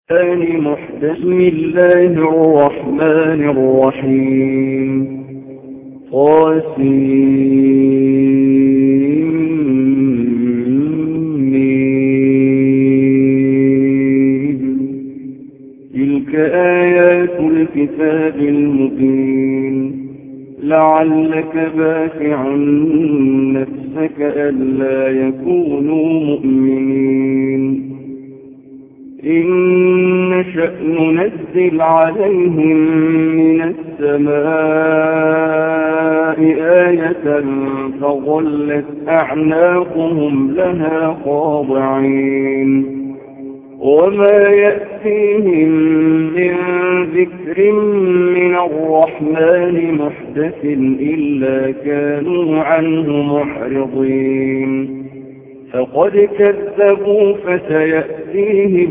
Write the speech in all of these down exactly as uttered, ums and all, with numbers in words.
بسم الله الرحمن الرحيم طاسمين تلك آيات الكتاب المبين لعلك باخع نفسك ألا يكونوا مؤمنين إن نشأ ننزل عليهم من السماء آية فظلت أعناقهم لها خاضعين وما يأتيهم من ذكر من الرحمن محدث إلا كانوا عنه محرضين فقد كذبوا فسيأتيهم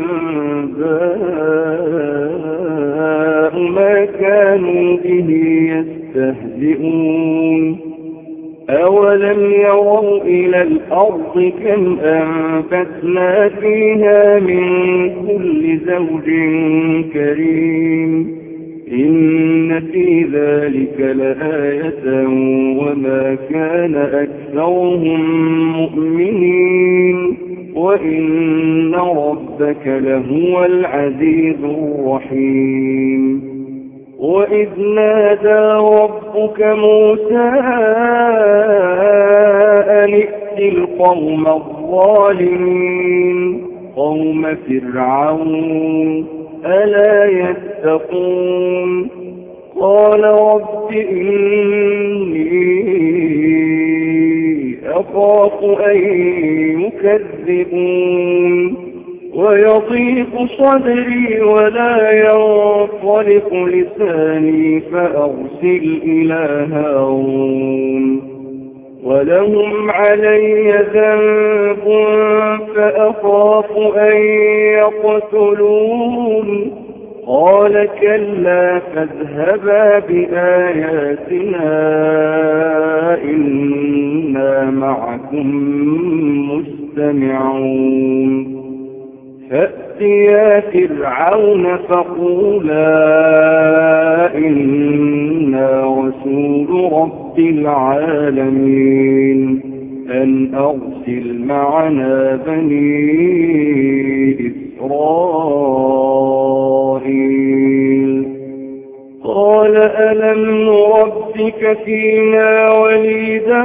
أنباء ما كانوا به يستهزئون أولم يروا إلى الأرض كم أنبتنا فيها من كل زوج كريم إن في ذلك لآية وما كان أكثرهم مؤمنين وإن ربك لهو العزيز الرحيم وإذ نادى ربك موسى أن ائت القوم الظالمين قوم فرعون ألا يتقون قال رب إني أخاف أن يكذبون ويضيق صدري ولا ينطلق لساني فأرسل إلى هارون ولهم علي ذنب فأخاف أن يقتلون قال كلا فاذهبا بآياتنا إنا معكم مستمعون فأتيا فرعون فقولا إنا رسول رب العالمين أن أرسل معنا بني إسرائيل قال ألم نربك فينا وليدا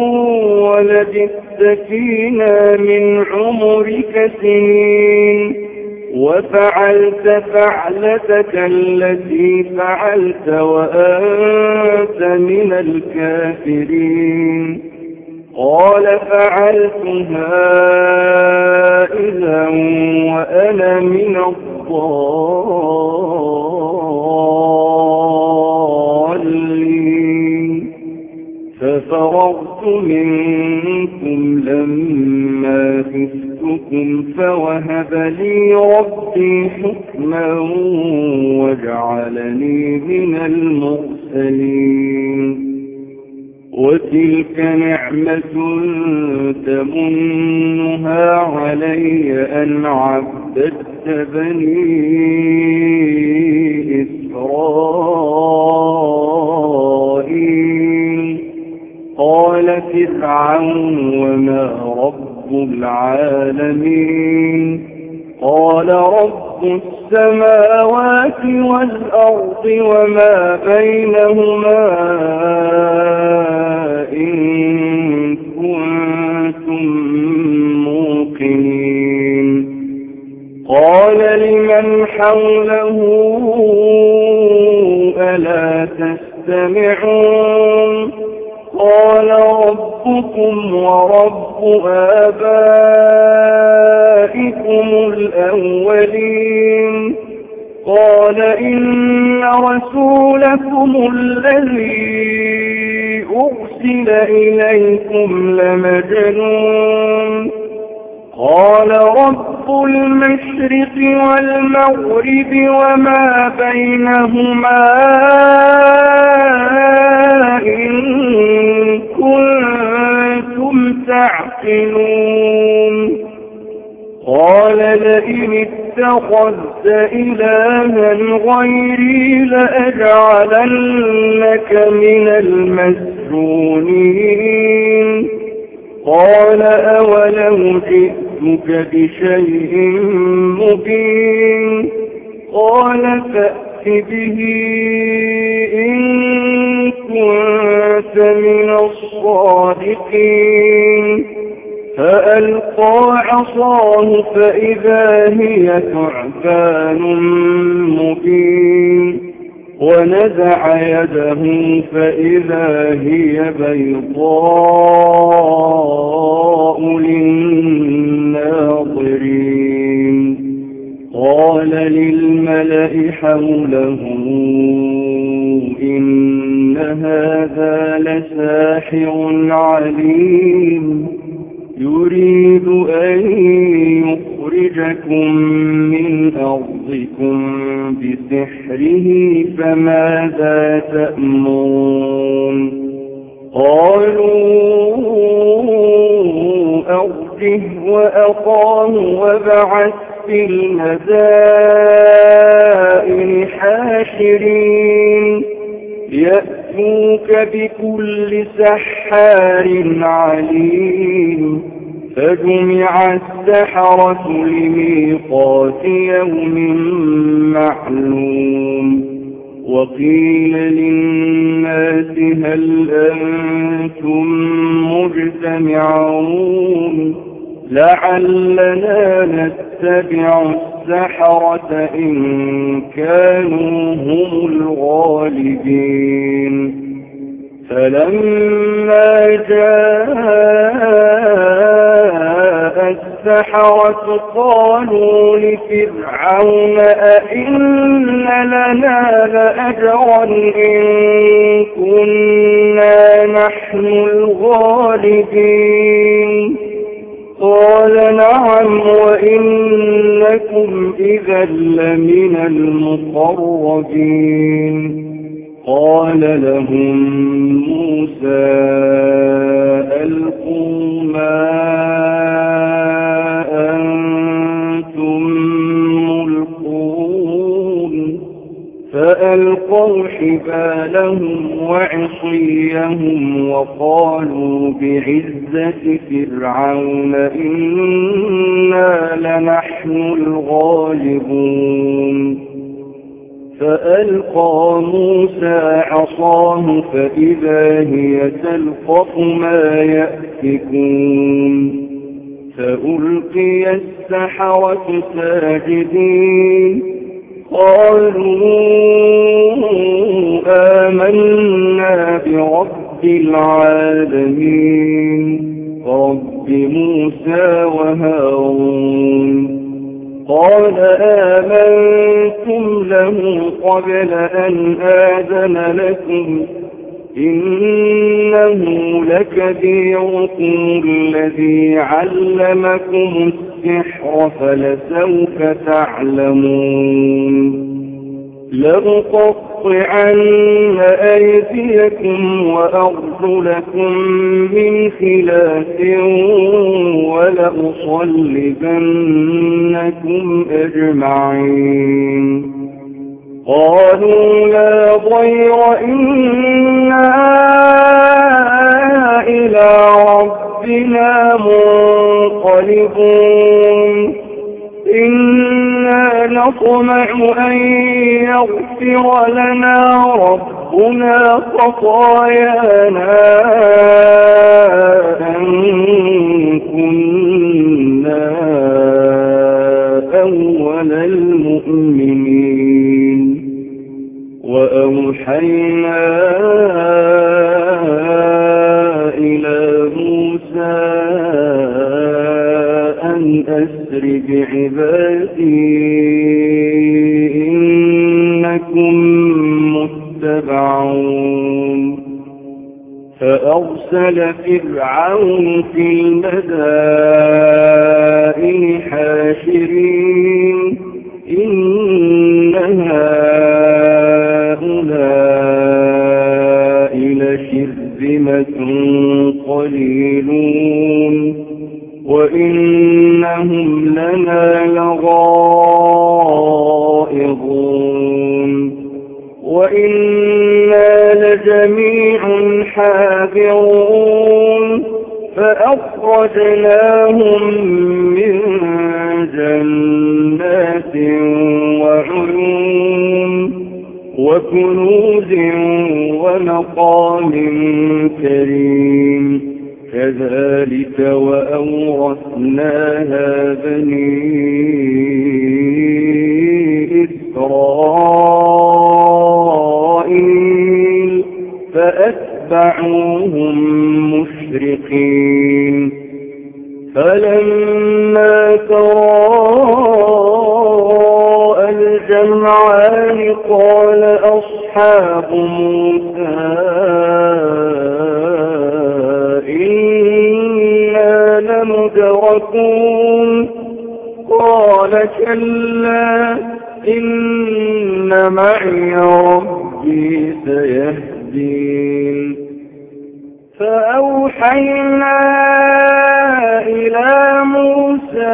ولبثت فينا من عمرك سنين وفعلت فعلتك التي فعلت وأنت من الكافرين قال فعلتها إذا وأنا من الضالين ففررت منكم لما خفتكم فوهب لي ربي حكما وجعلني من المرسلين وتلك نعمة تمنها علي أن عبدت بني إسرائيل قال فرعون وما رب العالمين قال رب السماوات والأرض وما بينهما إن كنتم موقنين قال لمن حوله ألا تستمعون قال ربكم ورب آبائكم الأولين قال إن رسولكم الذي أرسل إليكم لمجنون قال رب المشرق والمغرب وما بينهما إن كنتم تعقلون قال لئن اتخذت إلها غيري لأجعلنك من المسجونين قال أولو جئتك بشيء مبين قال فأت به إن كنت من الصادقين فألقى عصاه فإذا هي ثعبان مبين ونزع يده فإذا هي بيضاء للناظرين قال للملأ حوله إن هذا لساحر عليم يريد أن يخرجكم من أرضكم بسحره فماذا تأمرون قالوا أرجه وأخاه وابعث في المدائن حاشرين يأتوك بكل سحار عليم فجمع السحرة لميقات يوم معلوم وقيل للناس هل أنتم مجتمعون لعلنا نتبع السحرة إن كانوا هم الغالبين فلما جاء السحرة قالوا لفرعون أئن لنا لأجرا إن كنا نحن الغالبين قال نعم وإنكم إذا لمن المقربين قال لهم موسى ألقوا ما أنتم ملقون فألقوا حبالهم وعصيهم وقالوا بعزة فرعون إنا لنحن الغالبون فألقى موسى عصاه فإذا هي تلقف ما يأفكون فألقي السحرة ساجدين قالوا آمنا برب العالمين رب موسى وهارون قال آمنتم له قبل أن آذن لكم إنه لكبيركم الذي علمكم السحر فلسوف تعلمون لأقطعن أيديكم وأرجلكم من خلاف ولأصلبنكم أجمعين قالوا لا ضير إنا إلى ربنا منقلبون إنا نطمع أن يغفر لنا ربنا خطايانا أن كنا أول المؤمنين وأوحينا إلى موسى أن أسر بعبادي إنكم متبعون فأرسل فرعون في المدائن حاشرين إن هؤلاء لشرذمة قليلون وإنهم لنا جميع حاذرون فأخرجناهم من جنات وعيون وكنوز ومقام كريم كذلك وأورثناها بني إسرائيل فأتبعوهم مشرقين فلما تراءى الجمعان قال أصحاب موسى إنا لمدركون قال كلا إن معي ربي سيهدين فأوحينا إلى موسى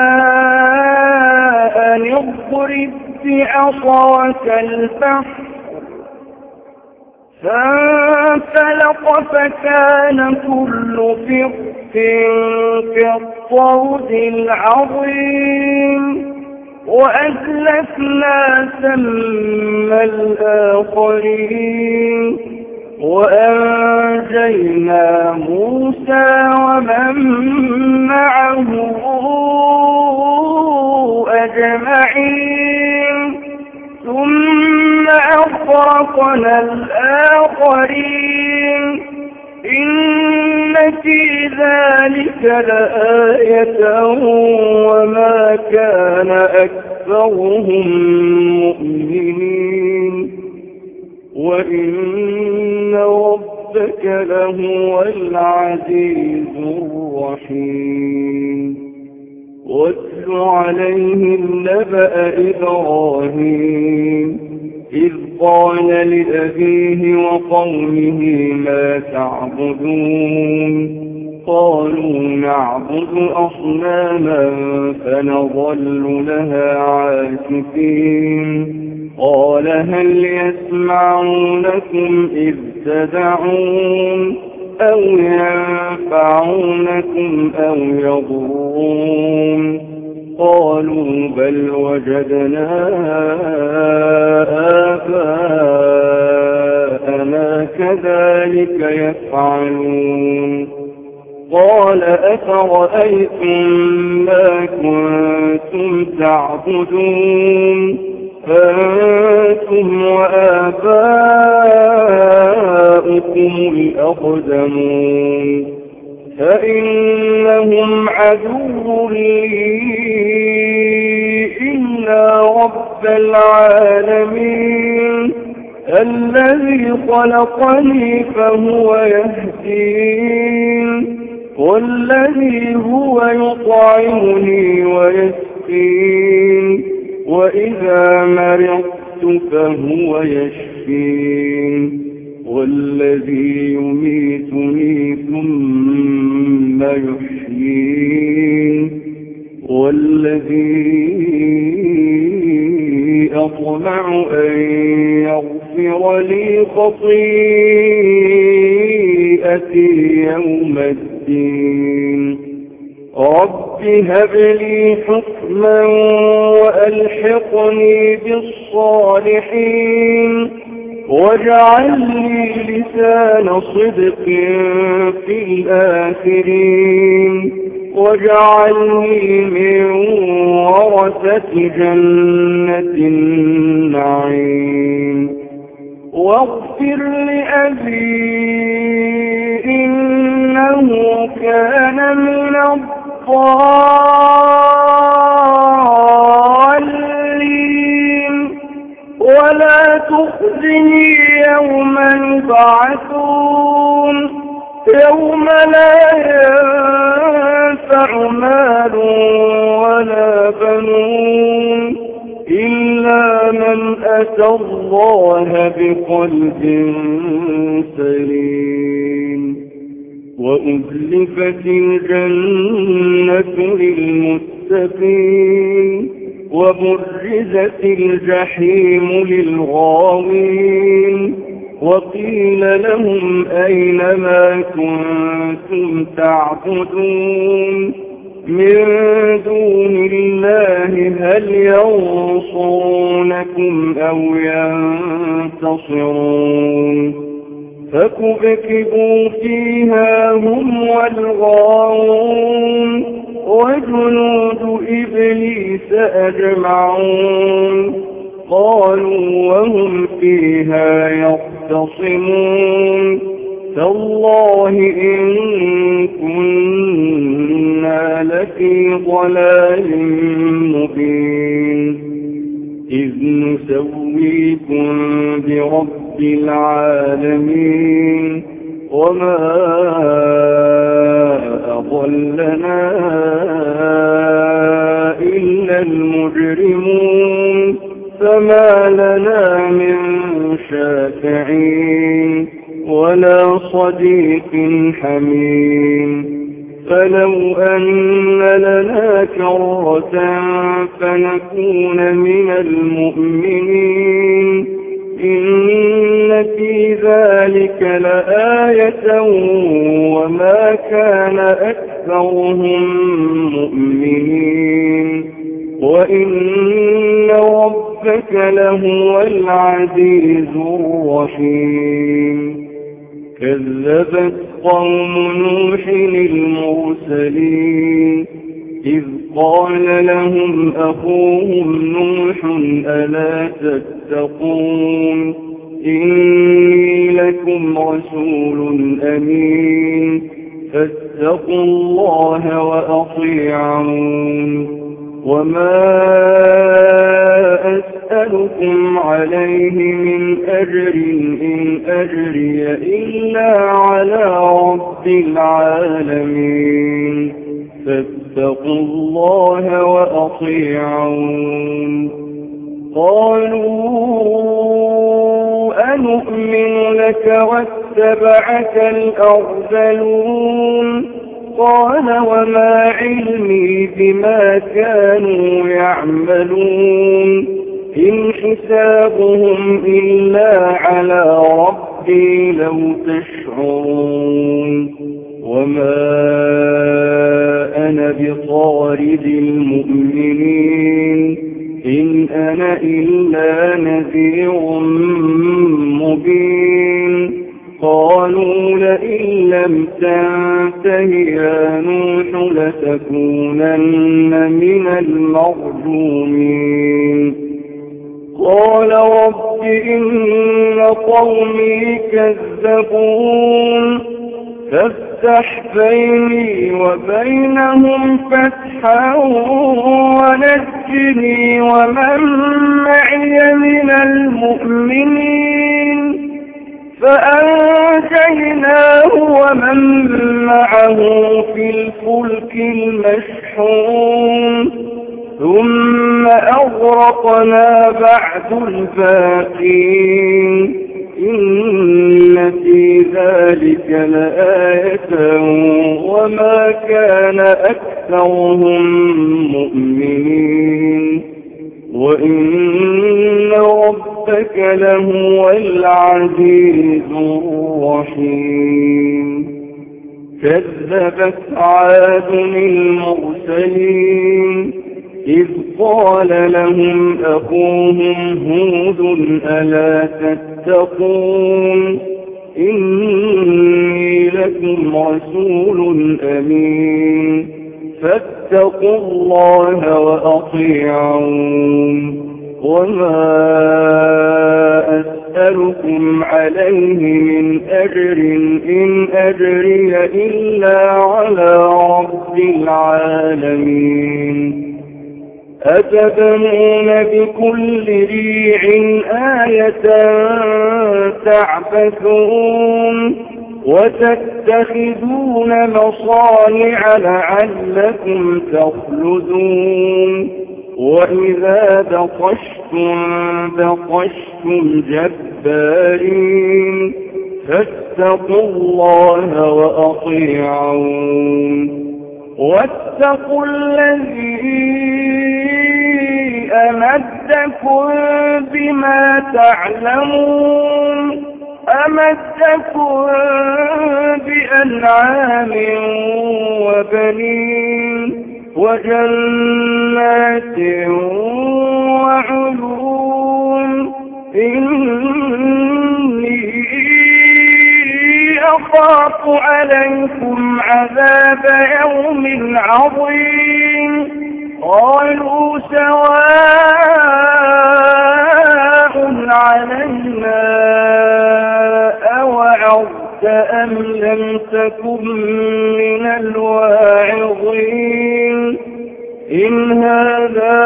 أن اضرب بعصاك البحر فانفلق فكان كل فرق كالطود العظيم وأزلفنا ثم الآخرين وأنجينا موسى ومن معه أجمعين ثم أغرقنا الآخرين إن في ذلك لآية وما كان أكثرهم مؤمنين وإن ربك لهو العزيز الرحيم واتل عليهم نبأ إبراهيم إذ قال لأبيه وقومه ما تعبدون قالوا نعبد أصناما فنظل لها عاكفين قال هل يسمعونكم إذ تدعون أو ينفعونكم أو يضرون قالوا بل وجدنا آباءنا كذلك يفعلون قال أفرأيتم ما كنتم تعبدون أنتم وآباؤكم الأقدمون فإنهم عدو لي إلا رب العالمين الذي خلقني فهو يهدين والذي هو يطعمني ويسقين وإذا مرضت فهو يشفين والذي يميتني ثم يحيين والذي أطمع أن يغفر لي خطيئتي يوم الدين رب هب لي حكما وألحقني بالصالحين واجعل لي لسان صدق في الآخرين واجعلني من ورثة جنة النعيم واغفر لأبي إنه كان من الضالين ولا تخزني يوم يبعثون يوم لا ينفع مال ولا بنون إلا من أتى الله بقلب سليم وأزلفت الجنة للمتقين وبرزت الجحيم للغاوين وقيل لهم أين ما كنتم تعبدون من دون الله هل ينصرونكم أو ينتصرون فكبكبوا فيها هم والغاوون وجنود إبليس أجمعون قالوا وهم فيها يختصمون تالله إن كنا لفي ضلال مبين إذ نسويكم برب العالمين وما أضلنا إلا المجرمون فما لنا من شافعين ولا صديق حميم فلو أن لنا كرة فنكون من المؤمنين إن في ذلك لآية وما كان أكثرهم مؤمنين وإن ربك لهو العزيز الرحيم كذبت قوم نوح المرسلين إذ قال لهم أخوهم نوح ألا تتقون إني لكم رسول أمين فاتقوا الله وأطيعون وما أسألكم عليه من أجر إن أجري إلا على رب العالمين فاتقوا الله وأطيعون قالوا أنؤمن لك واتبعك الأرذلون قال وما علمي بما كانوا يعملون إن حسابهم إلا على ربي لو تشعرون وما أنا بطارد المؤمنين إن أنا إلا نذير مبين قالوا لئن لم تنته يا نوح لتكونن من المرجومين قال رب إن قومي كذبون فافتح بيني وبينهم فتحا ونجني ومن معي من المؤمنين فأنجيناه ومن معه في الفلك المشحون ثم أغرقنا بعد الباقين إن في ذلك لآية وما كان أكثرهم مؤمنين وإن ربك لهو العزيز الرحيم كذبت عاد المرسلين إذ قال لهم أخوهم هود ألا تتقون إني لكم رسول أمين فاتقوا الله وأطيعون وما أسألكم عليه من أجر إن أجري إلا على رب العالمين أتبنون بكل ريع آية تعبثون وتتخذون مصانع لعلكم تخلدون وإذا بطشتم بطشتم جبارين فاتقوا الله وأطيعون واتقوا الذي أمدكم بما تعلمون أمدكم بأنعام وبنين وجنات وعيون إني أخاف عليكم عذاب يوم عظيم قالوا سواء علينا أوعظت أم لم تكن من الواعظين إن هذا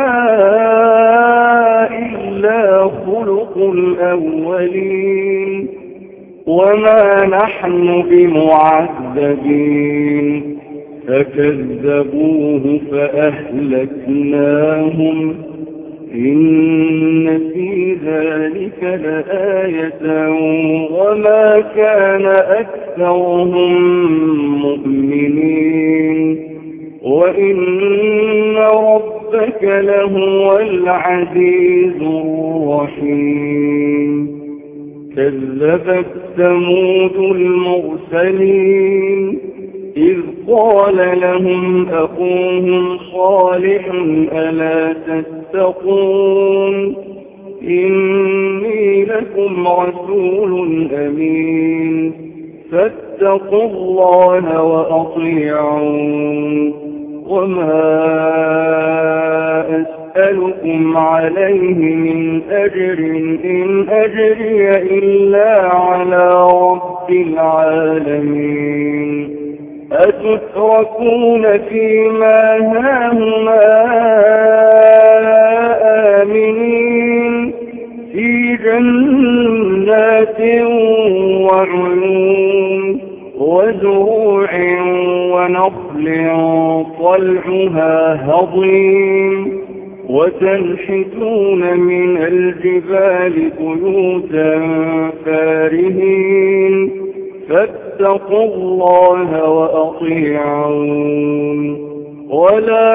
إلا خلق الأولين وما نحن بمعذبين فكذبوه فأهلكناهم إن في ذلك لآية وما كان أكثرهم مؤمنين وإن ربك لهو العزيز الرحيم كذبت ثمود المرسلين إذ قال لهم أخوهم صالح ألا تتقون إني لكم رسول أمين فاتقوا الله وأطيعون وما أسألكم عليه من أجر إن أجري إلا على رب العالمين أتتركون فيما هاهنا آمنين في جنات وعيون وزروع ونخل طلعها هضيم وتنحتون من الجبال بيوتا فارهين فاتقوا الله وأطيعون ولا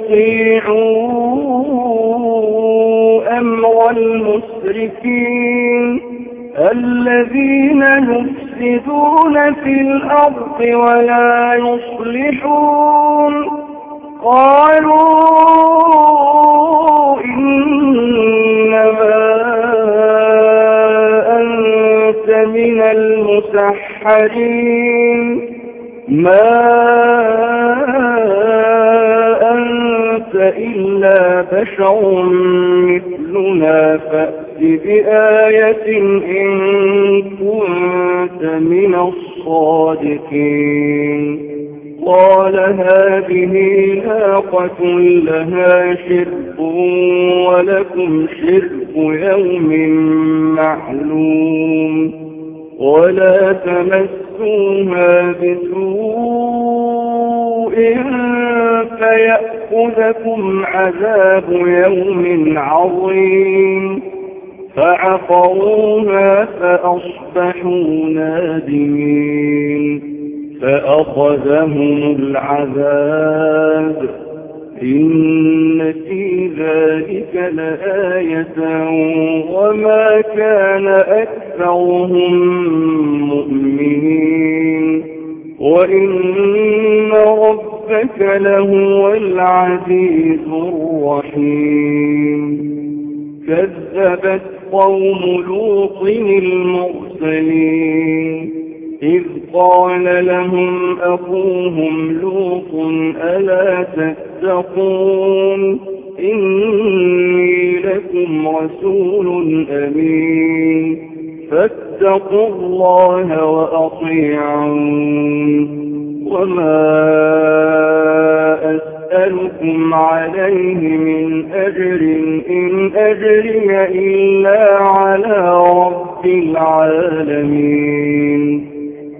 تطيعوا أمر المسرفين الذين يفسدون في الأرض ولا يصلحون قالوا إنما أنت من المسحرين ما أنت إلا بشر مثلنا فأت بآية إن كنت من الصادقين قال هذه ناقة لها شرب ولكم شرب يوم معلوم ولا تمسوها بسوء فيأخذكم عذاب يوم عظيم فعقروها فأصبحوا نادمين فأخذهم العذاب إن في ذلك لآية وما كان أكثرهم مؤمنين وإن ربك لهو العزيز الرحيم كذبت قوم لوط المرسلين إذ قال لهم أخوهم لوط ألا تتقون إني لكم رسول أمين فاتقوا الله وأطيعون وما أسألكم عليه من أجر إن أجري إلا على رب العالمين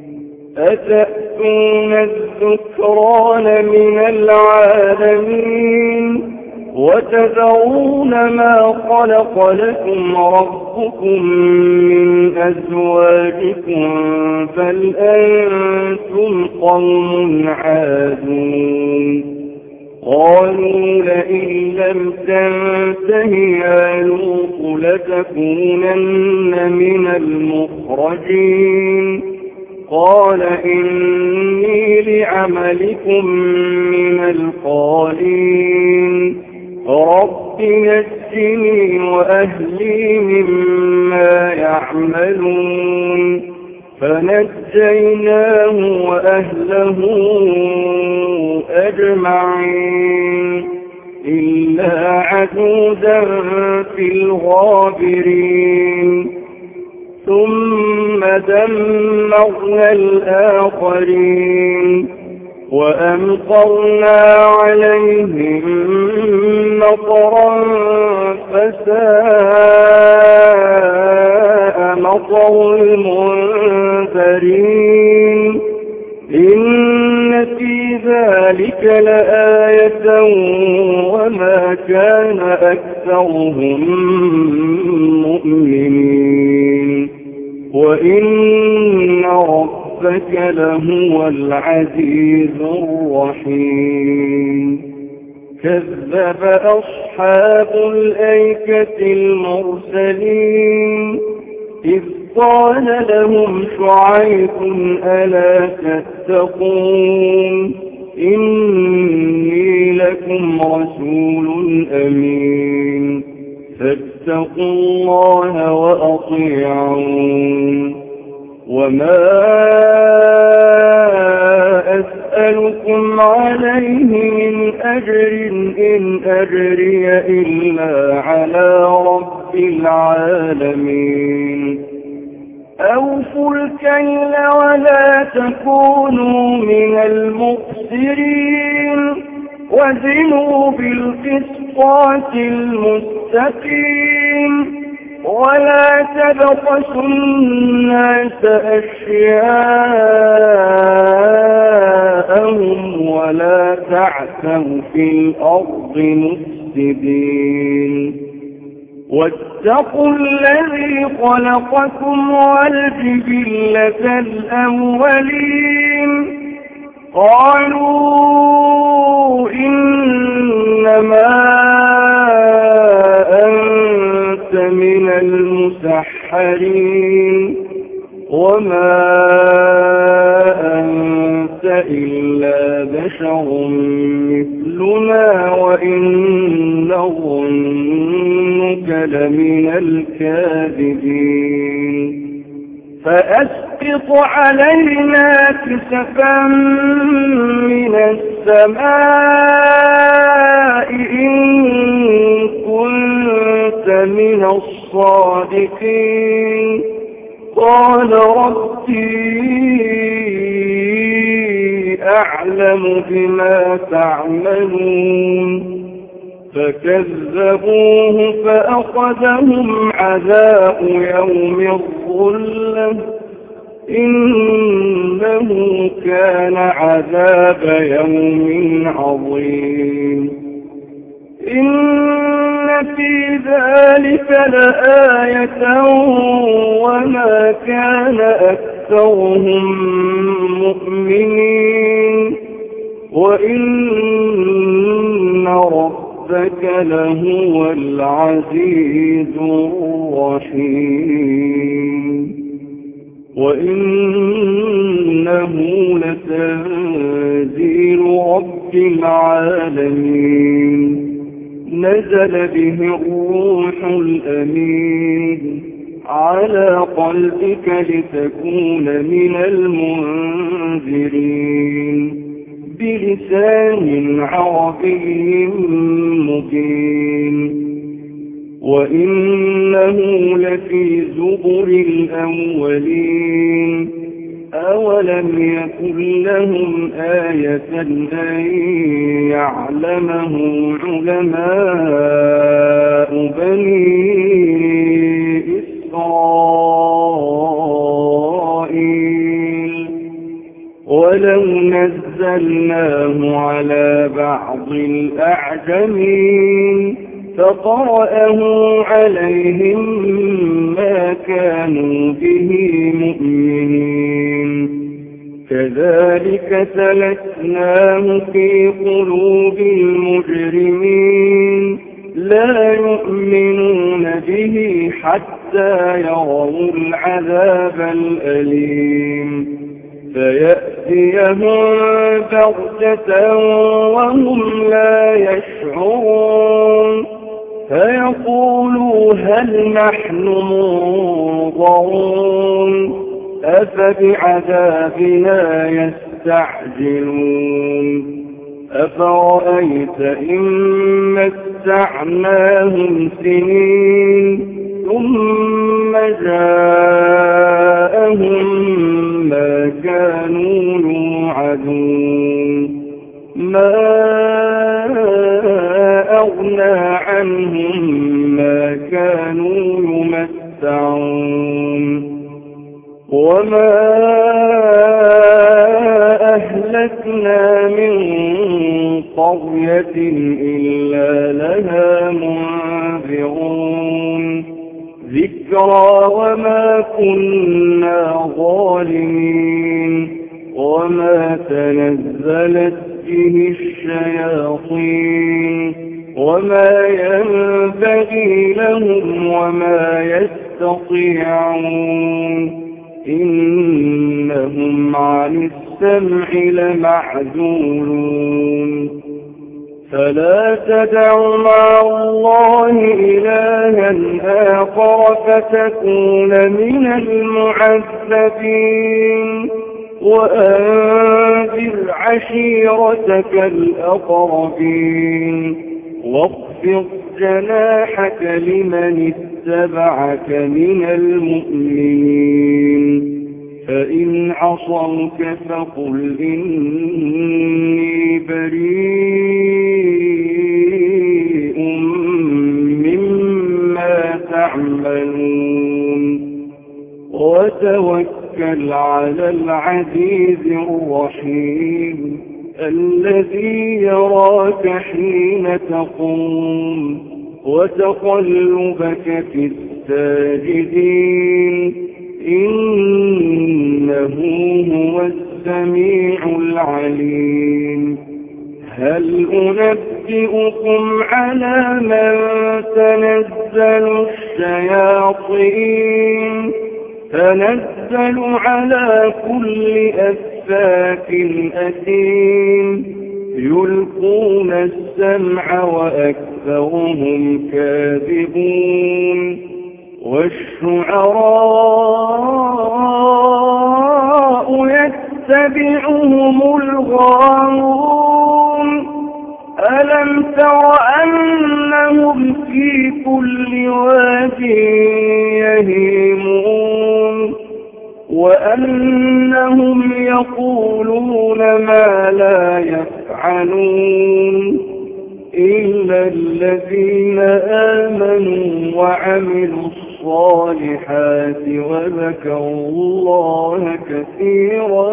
أتأتون الذكران من العالمين وتذرون ما خلق لكم ربكم من أزواجكم بل أنتم قوم عادون قالوا لئن لم تنته يا لوط لتكونن من المخرجين قال إني لعملكم من القالين رب نجني وأهلي مما يعملون فنجيناه وأهله أجمعين إلا عجوزا في الغابرين ثم دمرنا الآخرين وأمطرنا عليهم مطرا فساء مطر المنذرين إن في ذلك لآية وما كان أكثرهم مؤمنين وإن ربك لهو العزيز الرحيم كذب أصحاب الأيكة المرسلين إذ قال لهم شعيب ألا تتقون إني لكم رسول أمين فاتقوا الله وأطيعون وما أسألكم عليه من أجر إن أجري إلا على رب العالمين أوفوا الكيل ولا تكونوا من المخسرين وزنوا بالقسطاس المستقيم ولا تبخسوا الناس أشياءهم ولا تعثوا في الأرض مفسدين واتقوا الذي خلقكم والجبلة الأولين قالوا إنما أنت من المسحرين وما أنت إلا بشر مثلنا وإن نظنك لمن الكاذبين فأسقط علينا كسفا من السماء إن كنت من الصادقين قال ربي أعلم بما تعملون فكذبوه فأخذهم عذاب يوم الظلة إنه كان عذاب يوم عظيم إن في ذلك لآية وما كان أكثرهم مؤمنين وإن ربك لهو العزيز الرحيم وإنه لتنزيل رب العالمين نزل به الروح الأمين على قلبك لتكون من المنذرين بلسان عربي مبين وإنه لفي زبر الأولين أولم يكن لهم آية أن يعلمه علماء بني إسرائيل ولو نزلناه على بعض الأعجمين فقرأه عليهم ما كانوا به مؤمنين كذلك سلكناه في قلوب المجرمين لا يؤمنون به حتى يروا العذاب الأليم فيأتيهم بغتة وهم لا يشعرون فيقولوا هل نحن منظرون أفبعذابنا يستعجلون أفرأيت إن متعناهم سنين ثم جاءهم ما كانوا يوعدون ما أغنى عنهم ما كانوا يمتعون وما أهلكنا من قرية إلا لها منذرون ذكرى وما كنا ظالمين وما تنزلت به الشياطين وما ينبغي لهم وما يستطيعون إنهم عن السمع لمعزولون فلا تدع مع الله إلها آخر فتكون من المعذبين وأنذر عشيرتك الأقربين واخفض جناحك لمن اتبعك من المؤمنين فإن عصوك فقل إني بريء مما تعملون وتوكل على العزيز الرحيم الذي يراك حين تقوم وتقلبك في الساجدين إنه هو السميع العليم هل أنبئكم على من تنزل الشياطين تنزل على كل أفاك أثيم يلقون السمع وأكثرهم كاذبون والشعراء يتبعهم الغاوون ألم تر أنهم في كل واد يهيمون وأنهم يقولون ما لا يفعلون إلا الذين آمنوا وعملوا الصالحات وذكروا الله كثيرا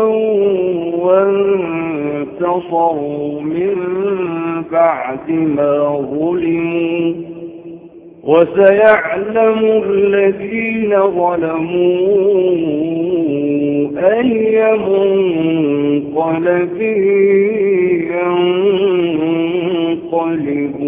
وانتصروا من بعد ما ظلموا وسيعلم الذين ظلموا أي منقلب ينقلبون